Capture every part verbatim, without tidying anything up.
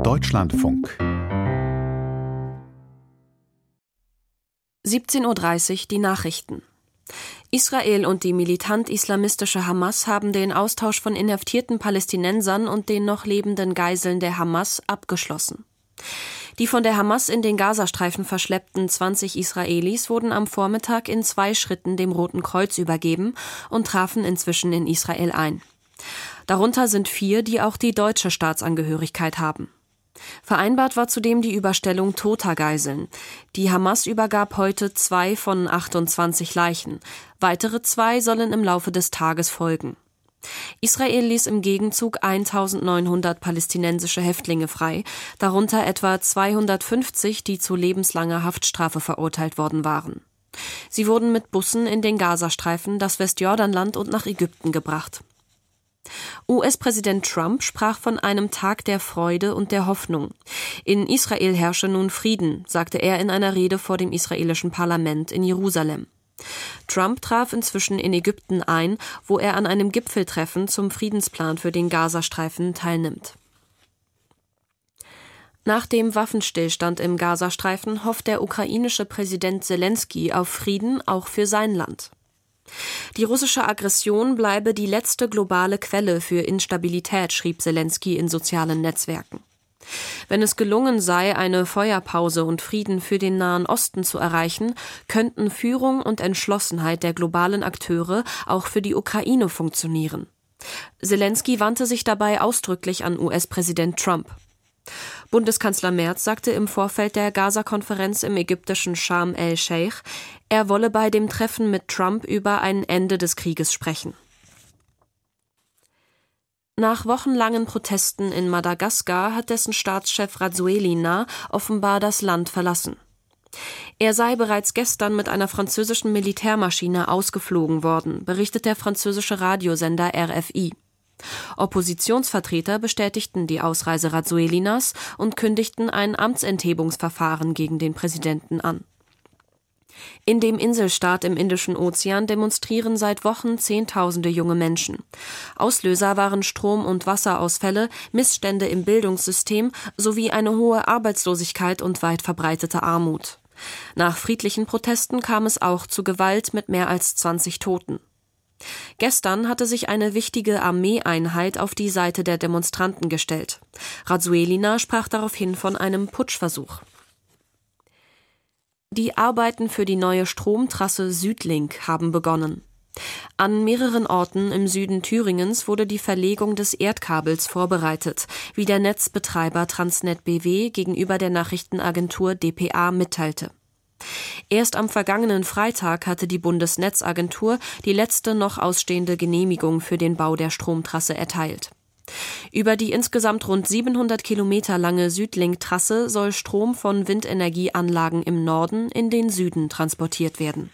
Deutschlandfunk. siebzehn Uhr dreißig die Nachrichten. Israel und die militant-islamistische Hamas haben den Austausch von inhaftierten Palästinensern und den noch lebenden Geiseln der Hamas abgeschlossen. Die von der Hamas in den Gazastreifen verschleppten zwanzig Israelis wurden am Vormittag in zwei Schritten dem Roten Kreuz übergeben und trafen inzwischen in Israel ein. Darunter sind vier, die auch die deutsche Staatsangehörigkeit haben. Vereinbart war zudem die Überstellung toter Geiseln. Die Hamas übergab heute zwei von achtundzwanzig Leichen. Weitere zwei sollen im Laufe des Tages folgen. Israel ließ im Gegenzug eintausendneunhundert palästinensische Häftlinge frei, darunter etwa zweihundertfünfzig, die zu lebenslanger Haftstrafe verurteilt worden waren. Sie wurden mit Bussen in den Gazastreifen, das Westjordanland und nach Ägypten gebracht. U S-Präsident Trump sprach von einem Tag der Freude und der Hoffnung. In Israel herrsche nun Frieden, sagte er in einer Rede vor dem israelischen Parlament in Jerusalem. Trump traf inzwischen in Ägypten ein, wo er an einem Gipfeltreffen zum Friedensplan für den Gazastreifen teilnimmt. Nach dem Waffenstillstand im Gazastreifen hofft der ukrainische Präsident Selenskyj auf Frieden auch für sein Land. Die russische Aggression bleibe die letzte globale Quelle für Instabilität, schrieb Selenskyj in sozialen Netzwerken. Wenn es gelungen sei, eine Feuerpause und Frieden für den Nahen Osten zu erreichen, könnten Führung und Entschlossenheit der globalen Akteure auch für die Ukraine funktionieren. Selenskyj wandte sich dabei ausdrücklich an U S-Präsident Trump. Bundeskanzler Merz sagte im Vorfeld der Gaza-Konferenz im ägyptischen Sharm el-Sheikh, er wolle bei dem Treffen mit Trump über ein Ende des Krieges sprechen. Nach wochenlangen Protesten in Madagaskar hat dessen Staatschef Rajoelina offenbar das Land verlassen. Er sei bereits gestern mit einer französischen Militärmaschine ausgeflogen worden, berichtet der französische Radiosender R F I. Oppositionsvertreter bestätigten die Ausreise Rajoelinas und kündigten ein Amtsenthebungsverfahren gegen den Präsidenten an. In dem Inselstaat im Indischen Ozean demonstrieren seit Wochen Zehntausende junge Menschen. Auslöser waren Strom- und Wasserausfälle, Missstände im Bildungssystem sowie eine hohe Arbeitslosigkeit und weit verbreitete Armut. Nach friedlichen Protesten kam es auch zu Gewalt mit mehr als zwanzig Toten. Gestern hatte sich eine wichtige Armeeeinheit auf die Seite der Demonstranten gestellt. Rajoelina sprach daraufhin von einem Putschversuch. Die Arbeiten für die neue Stromtrasse Südlink haben begonnen. An mehreren Orten im Süden Thüringens wurde die Verlegung des Erdkabels vorbereitet, wie der Netzbetreiber Transnet B W gegenüber der Nachrichtenagentur D P A mitteilte. Erst am vergangenen Freitag hatte die Bundesnetzagentur die letzte noch ausstehende Genehmigung für den Bau der Stromtrasse erteilt. Über die insgesamt rund siebenhundert Kilometer lange Südlink-Trasse soll Strom von Windenergieanlagen im Norden in den Süden transportiert werden.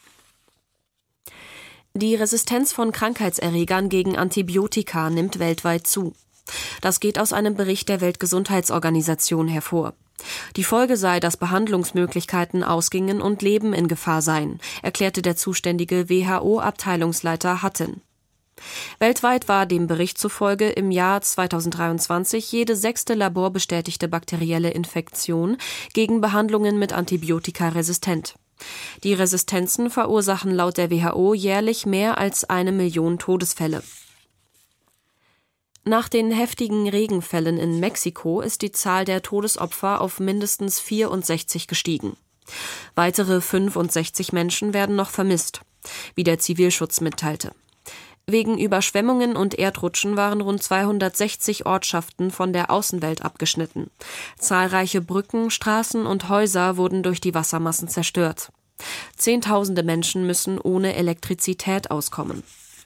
Die Resistenz von Krankheitserregern gegen Antibiotika nimmt weltweit zu. Das geht aus einem Bericht der Weltgesundheitsorganisation hervor. Die Folge sei, dass Behandlungsmöglichkeiten ausgingen und Leben in Gefahr seien, erklärte der zuständige W H O-Abteilungsleiter Hutton. Weltweit war dem Bericht zufolge im Jahr zweitausenddreiundzwanzig jede sechste laborbestätigte bakterielle Infektion gegen Behandlungen mit Antibiotika resistent. Die Resistenzen verursachen laut der W H O jährlich mehr als eine Million Todesfälle. Nach den heftigen Regenfällen in Mexiko ist die Zahl der Todesopfer auf mindestens vierundsechzig gestiegen. Weitere fünfundsechzig Menschen werden noch vermisst, wie der Zivilschutz mitteilte. Wegen Überschwemmungen und Erdrutschen waren rund zweihundertsechzig Ortschaften von der Außenwelt abgeschnitten. Zahlreiche Brücken, Straßen und Häuser wurden durch die Wassermassen zerstört. Zehntausende Menschen müssen ohne Elektrizität auskommen.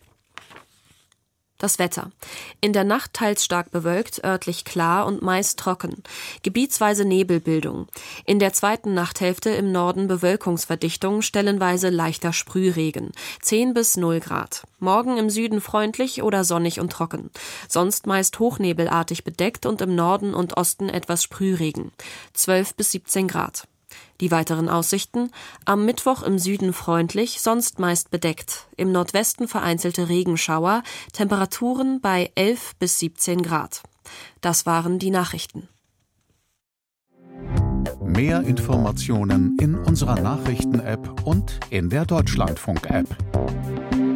Das Wetter. In der Nacht teils stark bewölkt, örtlich klar und meist trocken. Gebietsweise Nebelbildung. In der zweiten Nachthälfte im Norden Bewölkungsverdichtung, stellenweise leichter Sprühregen. zehn bis null Grad. Morgen im Süden freundlich oder sonnig und trocken. Sonst meist hochnebelartig bedeckt und im Norden und Osten etwas Sprühregen. zwölf bis siebzehn Grad. Die weiteren Aussichten: am Mittwoch im Süden freundlich, sonst meist bedeckt. Im Nordwesten vereinzelte Regenschauer, Temperaturen bei elf bis siebzehn Grad. Das waren die Nachrichten. Mehr Informationen in unserer Nachrichten-App und in der Deutschlandfunk-App.